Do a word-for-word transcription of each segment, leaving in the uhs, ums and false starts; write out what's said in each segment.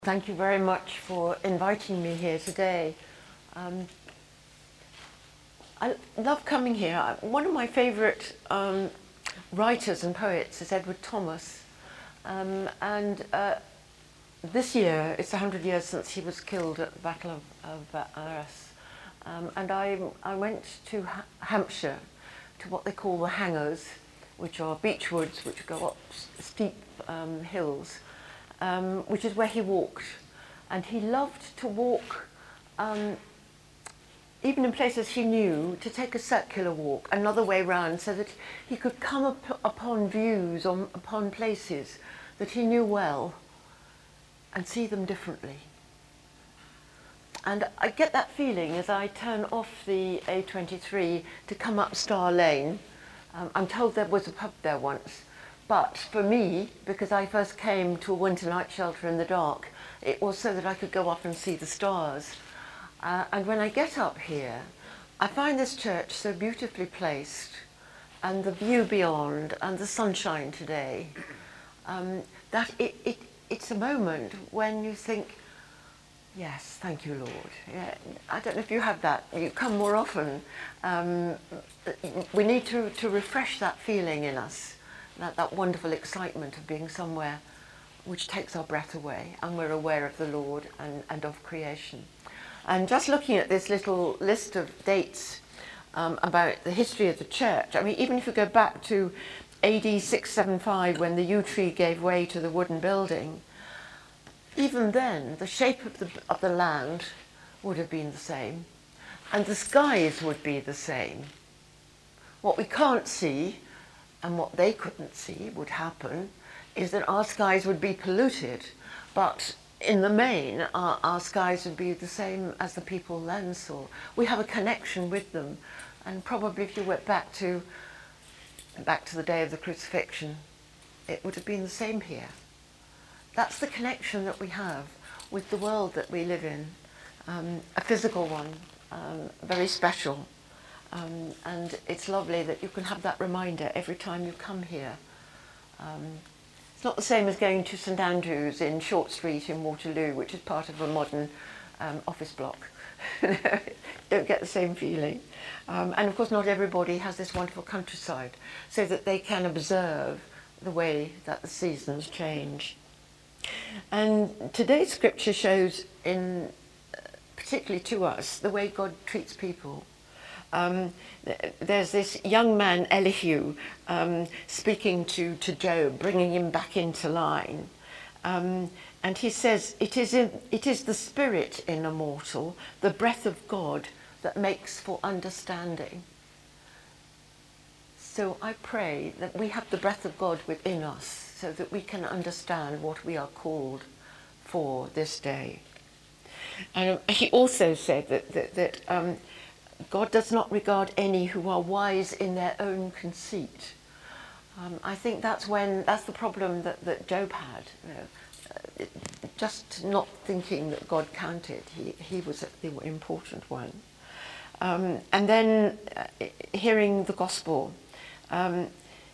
Thank you very much for inviting me here today. Um, I love coming here. One of my favourite um, writers and poets is Edward Thomas. Um, and uh, this year, it's one hundred years since he was killed at the Battle of, of uh, Arras. Um, and I, I went to ha Hampshire, to what they call the hangers, which are beech woods which go up steep um, hills. Um, which is where he walked. And he loved to walk, um, even in places he knew, to take a circular walk, another way round, so that he could come up upon views, on, upon places that he knew well, and see them differently. And I get that feeling as I turn off the A twenty-three to come up Star Lane. Um, I'm told there was a pub there once. But for me, because I first came to a winter night shelter in the dark, it was so that I could go up and see the stars. Uh, and when I get up here, I find this church so beautifully placed, and the view beyond, and the sunshine today, um, that it, it, it's a moment when you think, yes, thank you, Lord. Yeah, I don't know if you have that. You come more often. Um, we need to, to refresh that feeling in us. That, that wonderful excitement of being somewhere which takes our breath away, and we're aware of the Lord and, and of creation. And just looking at this little list of dates um, about the history of the church, I mean, even if you go back to A D six seventy-five, when the yew tree gave way to the wooden building, even then the shape of the, of the land would have been the same, and the skies would be the same. What we can't see, and what they couldn't see would happen, is that our skies would be polluted, but in the main our, our skies would be the same as the people then saw. We have a connection with them, and probably if you went back to back to the day of the crucifixion, it would have been the same here. That's the connection that we have with the world that we live in, um, a physical one, um, very special. Um, and it's lovely that you can have that reminder every time you come here. Um, it's not the same as going to St Andrews in Short Street in Waterloo, which is part of a modern um, office block. Don't get the same feeling. Um, and of course not everybody has this wonderful countryside, so that they can observe the way that the seasons change. And today's scripture shows, in particularly to us, the way God treats people. Um, there's this young man, Elihu, um, speaking to, to Job, bringing him back into line. Um, and he says, it is, in, it is the spirit in a mortal, the breath of God, that makes for understanding. So I pray that we have the breath of God within us, so that we can understand what we are called for this day. And he also said that, that, that um, God does not regard any who are wise in their own conceit. Um, I think that's when that's the problem that, that Job had. You know, uh, just not thinking that God counted. He he was the important one. Um, and then uh, hearing the gospel, um,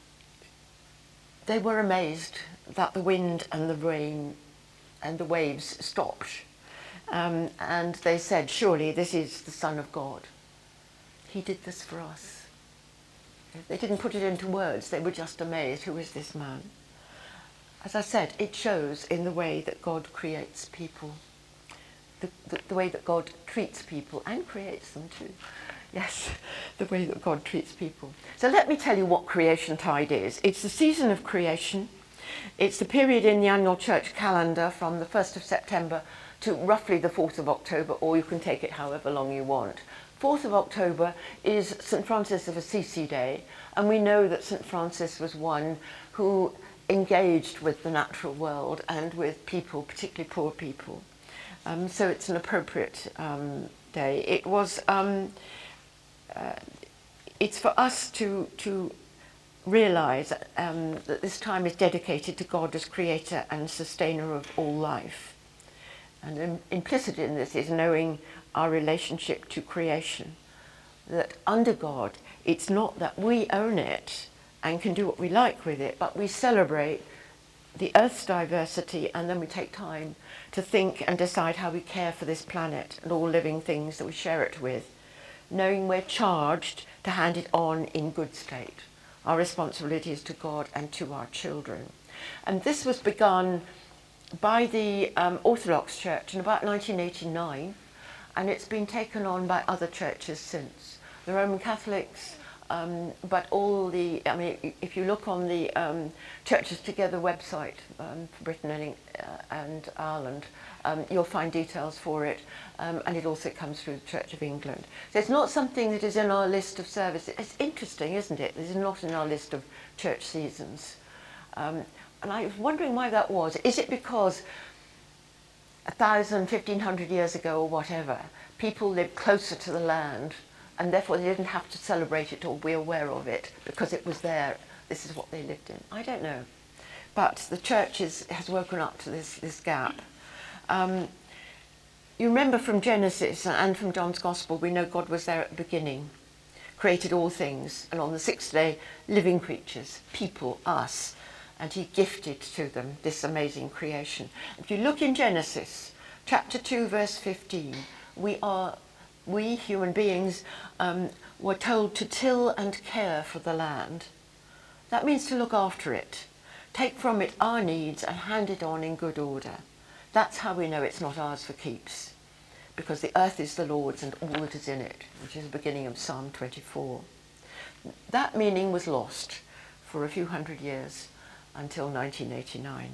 they were amazed that the wind and the rain and the waves stopped. Um, and they said, surely this is the Son of God. He did this for us. They didn't put it into words, they were just amazed. Who is this man? As I said, it shows in the way that God creates people, the, the, the way that God treats people and creates them too. Yes, the way that God treats people. So let me tell you what Creation Tide is. It's the season of creation. It's the period in the annual church calendar from the first of September to roughly the fourth of October, or you can take it however long you want. fourth of October is Saint Francis of Assisi Day, and we know that Saint Francis was one who engaged with the natural world and with people, particularly poor people. Um, so it's an appropriate um, day. It was, um, uh, it's for us to, to realise um, that this time is dedicated to God as creator and sustainer of all life. And im- implicit in this is knowing our relationship to creation, that under God, it's not that we own it and can do what we like with it, but we celebrate the earth's diversity, and then we take time to think and decide how we care for this planet and all living things that we share it with, knowing we're charged to hand it on in good state. Our responsibility is to God and to our children. And this was begun by the um, Orthodox Church in about nineteen eighty-nine, and it's been taken on by other churches since. The Roman Catholics, um, but all the, I mean, if you look on the um, Churches Together website um, for Britain and, uh, and Ireland, um, you'll find details for it, um, and it also comes through the Church of England. So it's not something that is in our list of services. It's interesting, isn't it? It's not in our list of church seasons. Um, and I was wondering why that was. Is it because a thousand, fifteen hundred years ago or whatever, people lived closer to the land, and therefore they didn't have to celebrate it or be aware of it because it was there. This is what they lived in. I don't know. But the church is, has woken up to this, this gap. Um, you remember from Genesis and from John's Gospel, we know God was there at the beginning, created all things, and on the sixth day, living creatures, people, us, and he gifted to them this amazing creation. If you look in Genesis, chapter two, verse fifteen, we are, we human beings, um, were told to till and care for the land. That means to look after it, take from it our needs and hand it on in good order. That's how we know it's not ours for keeps, because the earth is the Lord's and all that is in it, which is the beginning of Psalm twenty-four. That meaning was lost for a few hundred years until nineteen eighty-nine.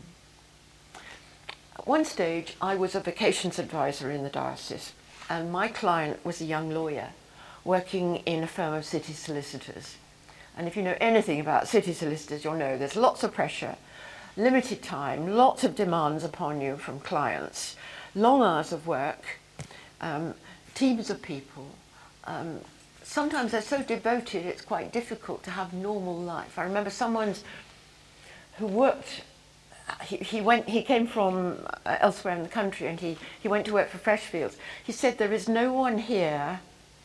At one stage, I was a vacations advisor in the diocese, and my client was a young lawyer working in a firm of city solicitors. And if you know anything about city solicitors, you'll know there's lots of pressure, limited time, lots of demands upon you from clients, long hours of work, um, teams of people. Um, sometimes they're so devoted it's quite difficult to have normal life. I remember someone who worked, he, he went, he came from uh, elsewhere in the country, and he, he went to work for Freshfields. He said, there is no one here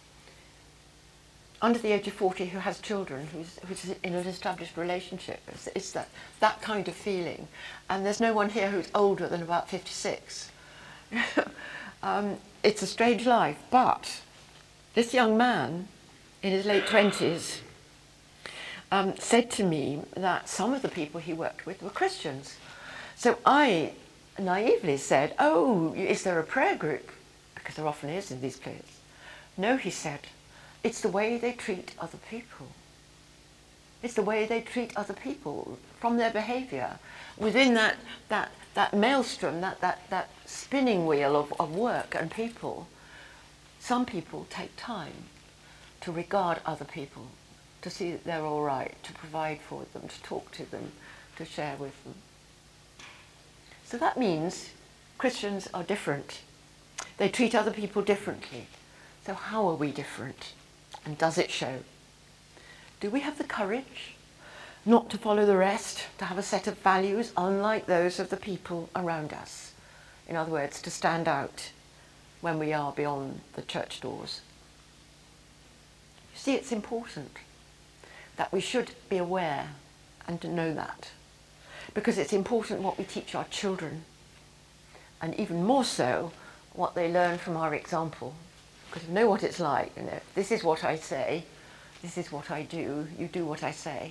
under the age of forty who has children, who's, who's in an established relationship. It's, it's that, that kind of feeling. And there's no one here who's older than about fifty-six. um, it's a strange life, but this young man in his late twenties um, said to me that some of the people he worked with were Christians. So I naively said, oh, is there a prayer group? Because there often is in these places. No, he said, it's the way they treat other people. It's the way they treat other people from their behaviour. Within that, that, that maelstrom, that, that, that spinning wheel of, of work and people, some people take time to regard other people, to see that they're all right, to provide for them, to talk to them, to share with them. So that means Christians are different. They treat other people differently. So how are we different? And does it show? Do we have the courage not to follow the rest, to have a set of values unlike those of the people around us? In other words, to stand out when we are beyond the church doors. You see, it's important that we should be aware and to know that, because it's important what we teach our children, and even more so what they learn from our example. Because you know what it's like, you know, this is what I say, this is what I do, you do what I say.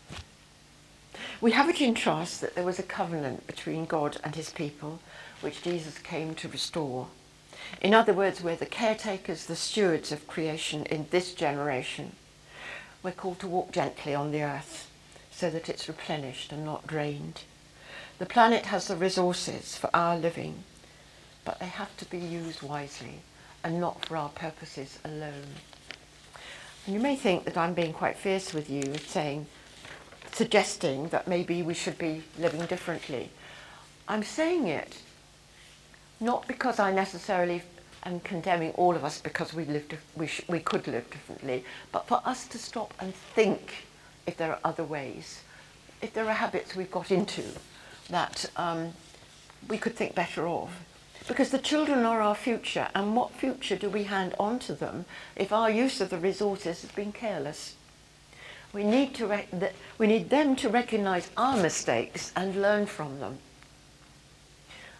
We have it in trust that there was a covenant between God and his people, which Jesus came to restore. In other words, we're the caretakers, the stewards of creation in this generation. We're called to walk gently on the earth so that it's replenished and not drained. The planet has the resources for our living, but they have to be used wisely and not for our purposes alone. And you may think that I'm being quite fierce with you, saying, suggesting that maybe we should be living differently. I'm saying it not because I necessarily am condemning all of us because we lived, we, sh- we could live differently, but for us to stop and think if there are other ways, if there are habits we've got into that um, we could think better of. Because the children are our future, and what future do we hand on to them if our use of the resources has been careless? We need, to rec- th- we need them to recognise our mistakes and learn from them.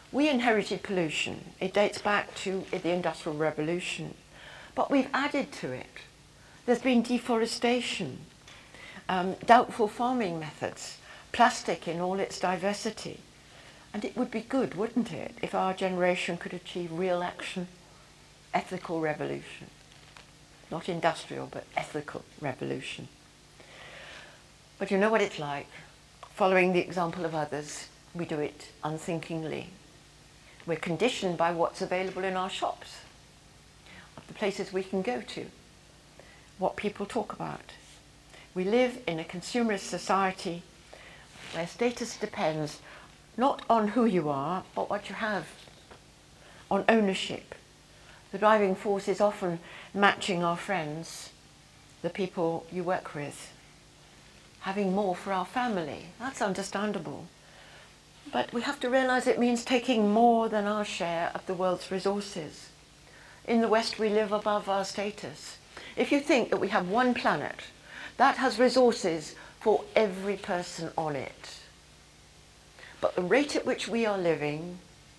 We inherited pollution. It dates back to the Industrial Revolution, but we've added to it. There's been deforestation, um, doubtful farming methods, plastic in all its diversity. And it would be good, wouldn't it, if our generation could achieve real action, ethical revolution. Not industrial, but ethical revolution. But you know what it's like. Following the example of others, we do it unthinkingly. We're conditioned by what's available in our shops, of the places we can go to, what people talk about. We live in a consumerist society where status depends not on who you are, but what you have, on ownership. The driving force is often matching our friends, the people you work with, having more for our family. That's understandable. But we have to realize it means taking more than our share of the world's resources. In the West, we live above our status. If you think that we have one planet that has resources for every person on it, but the rate at which we are living,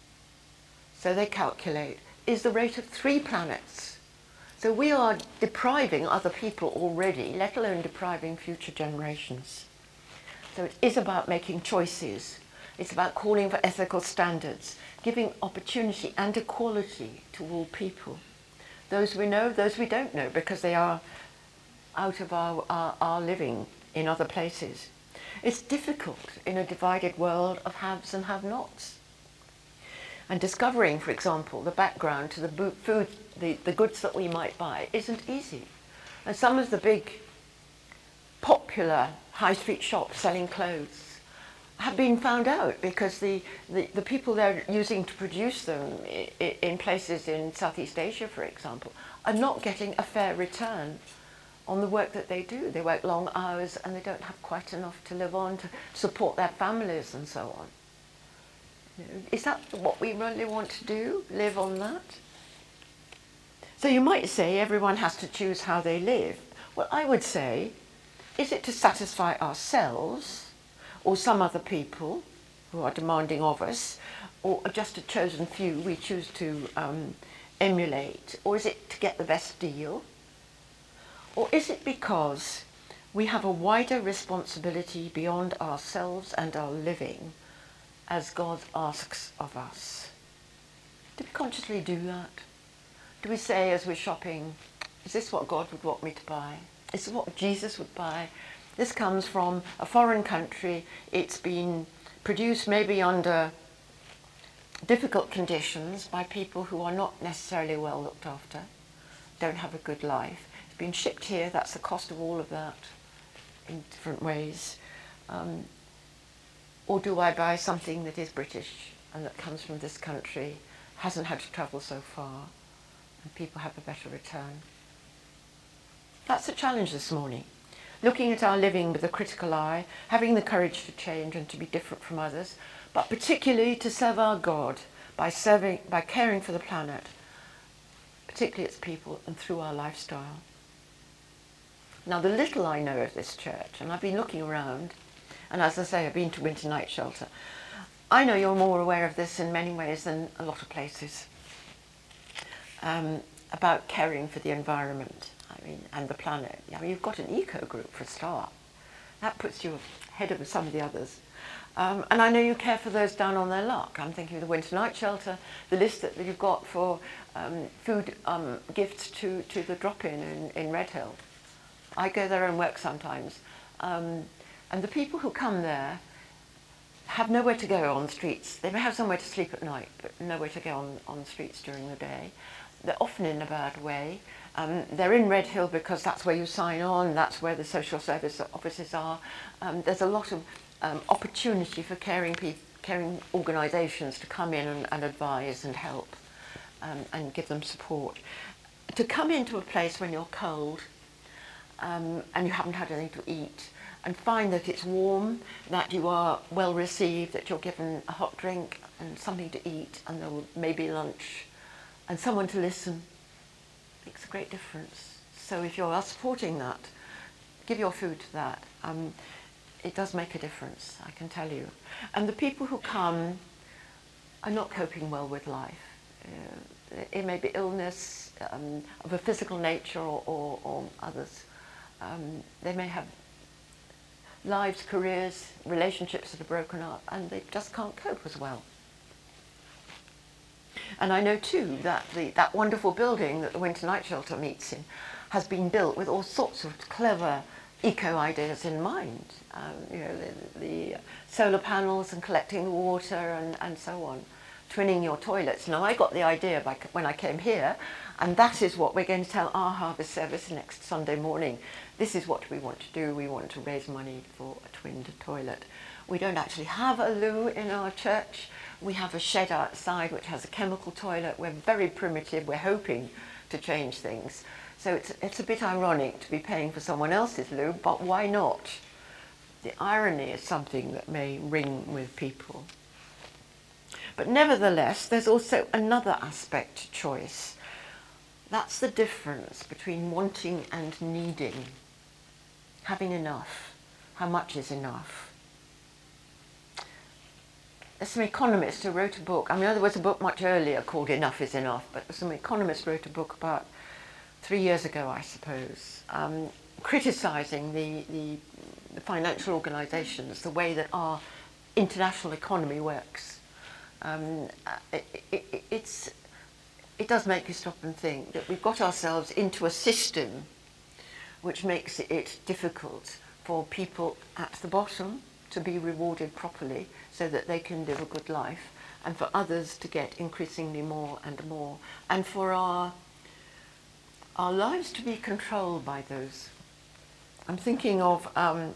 so they calculate, is the rate of three planets. So we are depriving other people already, let alone depriving future generations. So it is about making choices. It's about calling for ethical standards, giving opportunity and equality to all people. Those we know, those we don't know, because they are out of our, our, our living in other places. It's difficult in a divided world of haves and have-nots. And discovering, for example, the background to the bo- food, the, the goods that we might buy isn't easy. And some of the big, popular high street shops selling clothes have been found out because the, the, the people they're using to produce them i- in places in Southeast Asia, for example, are not getting a fair return on the work that they do. They work long hours and they don't have quite enough to live on, to support their families and so on. Is that what we really want to do? Live on that? So you might say everyone has to choose how they live. Well, I would say, is it to satisfy ourselves or some other people who are demanding of us, or just a chosen few we choose to um, emulate? Or is it to get the best deal? Or is it because we have a wider responsibility beyond ourselves and our living, as God asks of us? Do we consciously do that? Do we say as we're shopping, is this what God would want me to buy? Is this what Jesus would buy? This comes from a foreign country. It's been produced maybe under difficult conditions by people who are not necessarily well looked after, don't have a good life. It's been shipped here. That's the cost of all of that in different ways. Um, Or do I buy something that is British and that comes from this country, hasn't had to travel so far, and people have a better return? That's the challenge this morning. Looking at our living with a critical eye, having the courage to change and to be different from others, but particularly to serve our God by serving, by caring for the planet, particularly its people, and through our lifestyle. Now, the little I know of this church, and I've been looking around, and as I say, I've been to Winter Night Shelter. I know you're more aware of this in many ways than a lot of places, um, about caring for the environment, I mean, and the planet. I mean, you've got an eco group for a start. That puts you ahead of some of the others. Um, and I know you care for those down on their luck. I'm thinking of the Winter Night Shelter, the list that, that you've got for um, food um, gifts to, to the drop-in in, in Redhill. I go there and work sometimes. Um, And the people who come there have nowhere to go on the streets. They may have somewhere to sleep at night, but nowhere to go on, on the streets during the day. They're often in a bad way. Um, they're in Redhill because that's where you sign on, that's where the social service offices are. Um, there's a lot of um, opportunity for caring, pe- caring organisations to come in and, and advise and help um, and give them support. To come into a place when you're cold um, and you haven't had anything to eat, and find that it's warm, that you are well received, that you're given a hot drink and something to eat, and there will maybe lunch, and someone to listen, makes a great difference. So if you are supporting that, give your food to that. Um, it does make a difference, I can tell you. And the people who come are not coping well with life. Uh, it may be illness um, of a physical nature or, or, or others. Um, they may have lives, careers, relationships that are broken up, and they just can't cope as well. And I know too that the, that wonderful building that the Winter Night Shelter meets in has been built with all sorts of clever eco ideas in mind. Um, you know, the, the solar panels and collecting the water and, and so on, twinning your toilets. Now I got the idea by, when I came here, and that is what we're going to tell our harvest service next Sunday morning. This is what we want to do. We want to raise money for a twinned toilet. We don't actually have a loo in our church. We have a shed outside which has a chemical toilet. We're very primitive. We're hoping to change things. So it's, it's a bit ironic to be paying for someone else's loo, but why not? The irony is something that may ring with people. But nevertheless, there's also another aspect to choice. That's the difference between wanting and needing. Having enough. How much is enough? There's some economist who wrote a book. I mean, there was a book much earlier called Enough is Enough, but some economist wrote a book about three years ago, I suppose, um, criticising the, the, the financial organisations, the way that our international economy works. Um, it, it, it's, it does make you stop and think that we've got ourselves into a system which makes it difficult for people at the bottom to be rewarded properly so that they can live a good life, and for others to get increasingly more and more, and for our our lives to be controlled by those. I'm thinking of um,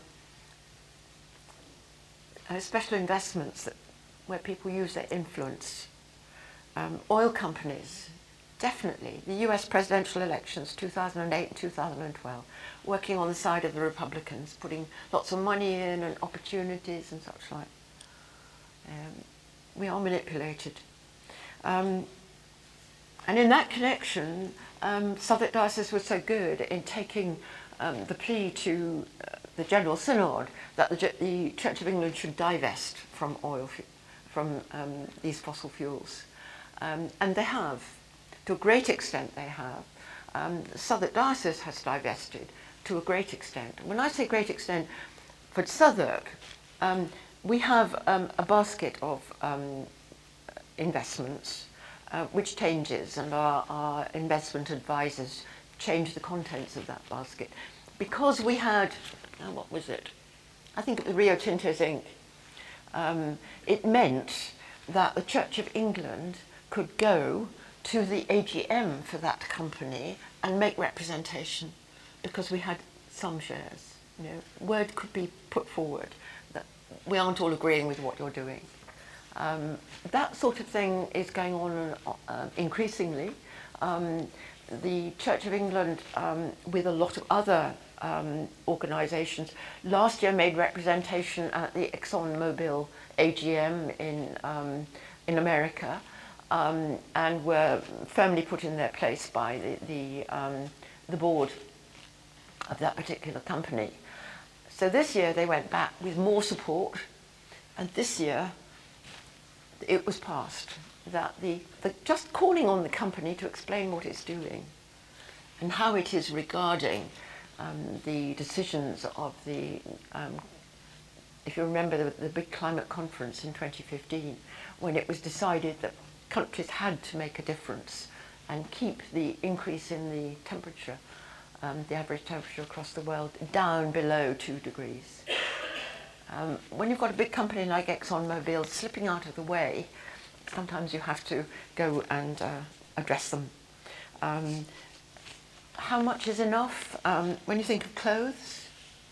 uh, special investments that, where people use their influence. Um, oil companies, definitely. The U S presidential elections, two thousand eight and two thousand twelve, working on the side of the Republicans, putting lots of money in and opportunities and such like. Um, we are manipulated. Um, and in that connection, um, Southwark Diocese was so good in taking um, the plea to uh, the General Synod that the, the Church of England should divest from oil, from um, these fossil fuels. Um, and they have, to a great extent they have. Um, Southwark Diocese has divested to a great extent. When I say great extent, for Southwark, um, we have um, a basket of um, investments uh, which changes, and our, our investment advisors change the contents of that basket. Because we had, oh, what was it? I think it was Rio Tinto Zinc. Um, it meant that the Church of England could go to the A G M for that company and make representation, because we had some shares. You know, word could be put forward that we aren't all agreeing with what you're doing. Um, that sort of thing is going on uh, increasingly. Um, the Church of England, um, with a lot of other um, organisations, last year made representation at the ExxonMobil A G M in um, in America, um, and were firmly put in their place by the the, um, the board of that particular company. So this year they went back with more support, and this year it was passed that the, the just calling on the company to explain what it's doing and how it is regarding um, the decisions of the, um, if you remember the, the big climate conference in twenty fifteen, when it was decided that countries had to make a difference and keep the increase in the temperature, um, the average temperature across the world, down below two degrees. Um, when you've got a big company like ExxonMobil slipping out of the way, sometimes you have to go and uh, address them. Um, how much is enough? Um, when you think of clothes,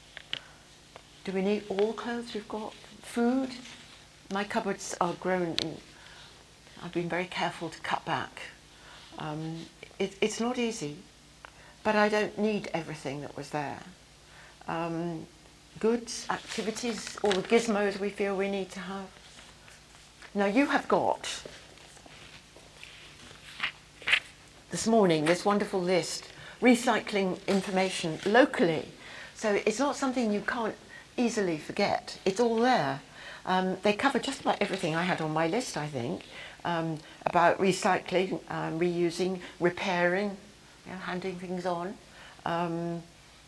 do we need all clothes we've got? Food? My cupboards are grown in, I've been very careful to cut back. Um, it, it's not easy, but I don't need everything that was there. Um, goods, activities, all the gizmos we feel we need to have. Now you have got, this morning, this wonderful list, recycling information locally. So it's not something you can't easily forget. It's all there. Um, they cover just about everything I had on my list, I think, um, about recycling, um, reusing, repairing, you know, handing things on. Um,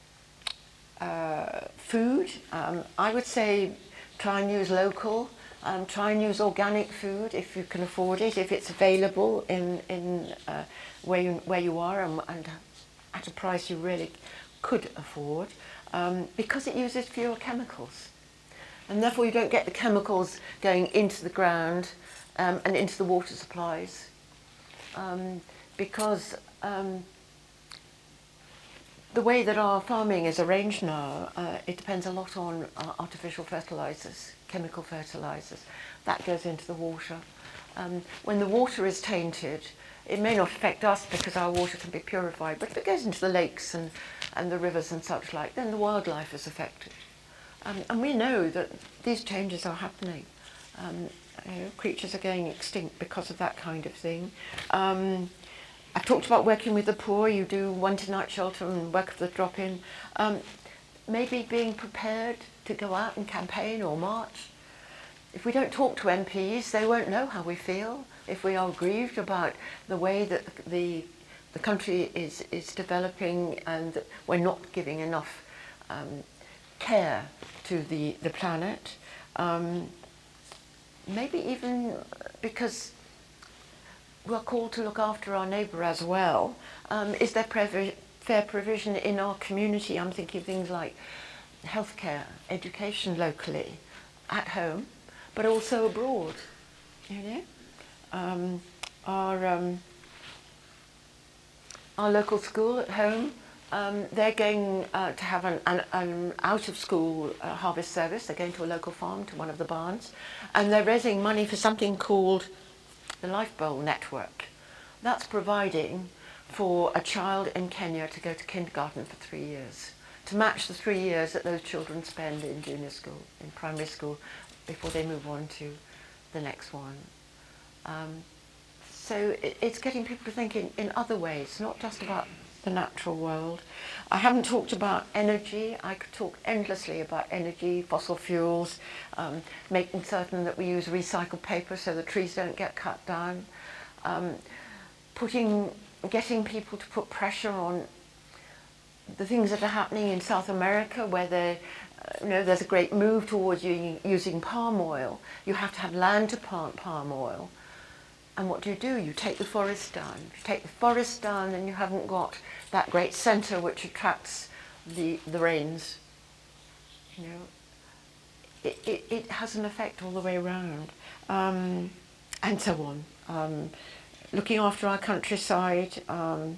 uh, food, um, I would say try and use local, um, try and use organic food if you can afford it, if it's available in, in uh, where, you, where you are and, and at a price you really could afford, um, because it uses fewer chemicals. And therefore you don't get the chemicals going into the ground um, and into the water supplies, um, because um, the way that our farming is arranged now, uh, it depends a lot on uh, artificial fertilisers, chemical fertilisers. That goes into the water. Um, when the water is tainted, it may not affect us because our water can be purified, but if it goes into the lakes and, and the rivers and such like, then the wildlife is affected. Um, and we know that these changes are happening. Um, you know, creatures are going extinct because of that kind of thing. Um, I've talked about working with the poor. You do one to night shelter and work of the drop-in. Um, maybe being prepared to go out and campaign or march. If we don't talk to M Ps, they won't know how we feel. If we are grieved about the way that the the country is is developing and that we're not giving enough um, care to the the planet, um, maybe even because we're called to look after our neighbour as well. Um, is there previ- fair provision in our community? I'm thinking of things like healthcare, education locally, at home, but also abroad. You know, um, our um, our local school at home. Um, they're going uh, to have an, an, an out-of-school uh, harvest service. They're going to a local farm, to one of the barns, and they're raising money for something called the Life Bowl Network. That's providing for a child in Kenya to go to kindergarten for three years, to match the three years that those children spend in junior school, in primary school, before they move on to the next one. Um, so it, it's getting people to think in, in other ways, not just about the natural world. I haven't talked about energy. I could talk endlessly about energy, fossil fuels, um, making certain that we use recycled paper so the trees don't get cut down, um, putting, getting people to put pressure on the things that are happening in South America, where they, uh, you know, there's a great move towards using, using palm oil. You have to have land to plant palm oil. And what do you do? You take the forest down. If you take the forest down, then you haven't got that great centre which attracts the, the rains. You know, it, it, it has an effect all the way around, um, and so on. Um, looking after our countryside, um,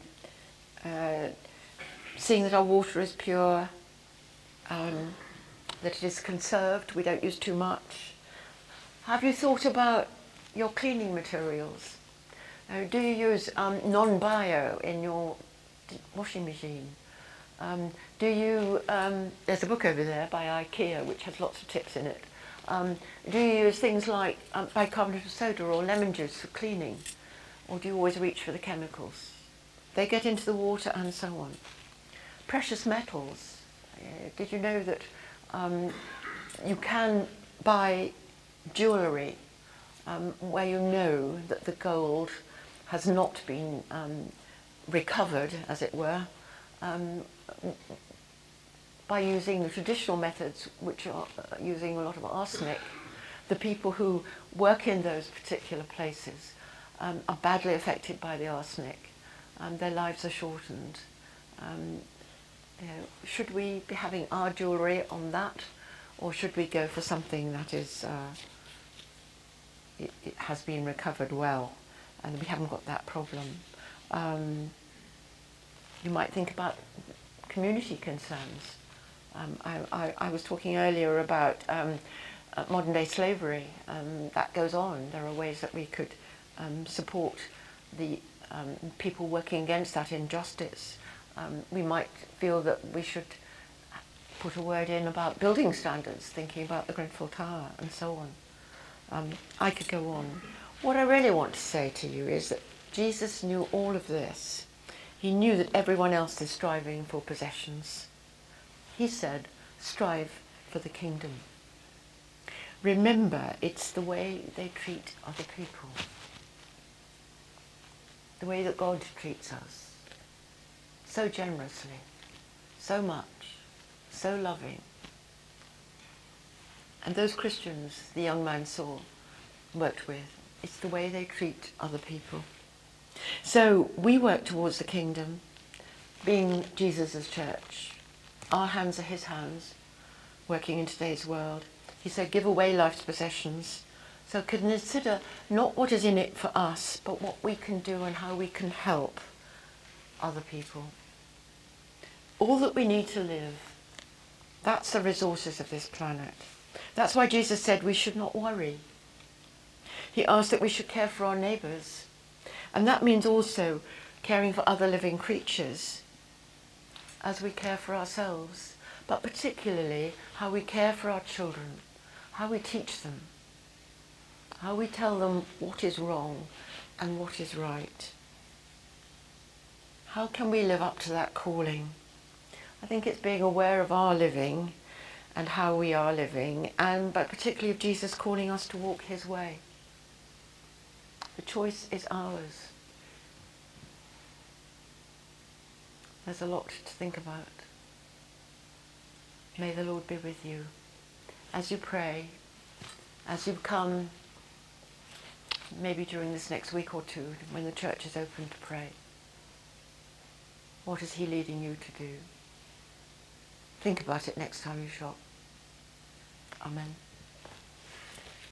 uh, seeing that our water is pure, um, that it is conserved, we don't use too much. Have you thought about your cleaning materials? Uh, do you use um, non-bio in your washing machine? Um, do you, um, there's a book over there by IKEA which has lots of tips in it. Um, do you use things like um, bicarbonate of soda or lemon juice for cleaning? Or do you always reach for the chemicals? They get into the water and so on. Precious metals. Uh, did you know that um, you can buy jewellery Um, where you know that the gold has not been um, recovered, as it were, um, by using the traditional methods, which are uh, using a lot of arsenic. The people who work in those particular places um, are badly affected by the arsenic. Um, their lives are shortened. Um, you know, should we be having our jewellery on that, or should we go for something that is uh, It, it has been recovered well, and we haven't got that problem? Um, you might think about community concerns. Um, I, I, I was talking earlier about um, uh, modern day slavery. Um, that goes on. There are ways that we could um, support the um, people working against that injustice. Um, we might feel that we should put a word in about building standards, thinking about the Grenfell Tower and so on. Um, I could go on. What I really want to say to you is that Jesus knew all of this. He knew that everyone else is striving for possessions. He said, strive for the kingdom. remember it's the way they treat other people, the way that God treats us, so generously, so much, so loving. And those Christians the young man saw, worked with, it's the way they treat other people. So we work towards the kingdom, being Jesus' church. Our hands are his hands, working in today's world. He said, give away life's possessions. So consider not what is in it for us, but what we can do and how we can help other people. All that we need to live, that's the resources of this planet. That's why Jesus said we should not worry. He asked that we should care for our neighbours. And that means also caring for other living creatures as we care for ourselves, but particularly how we care for our children, how we teach them, how we tell them what is wrong and what is right. How can we live up to that calling? I think it's being aware of our living and how we are living, and but particularly of Jesus calling us to walk his way. The choice is ours. There's a lot to think about. May the Lord be with you as you pray, as you come, maybe during this next week or two, when the church is open to pray. What is he leading you to do? Think about it next time you shop. Amen.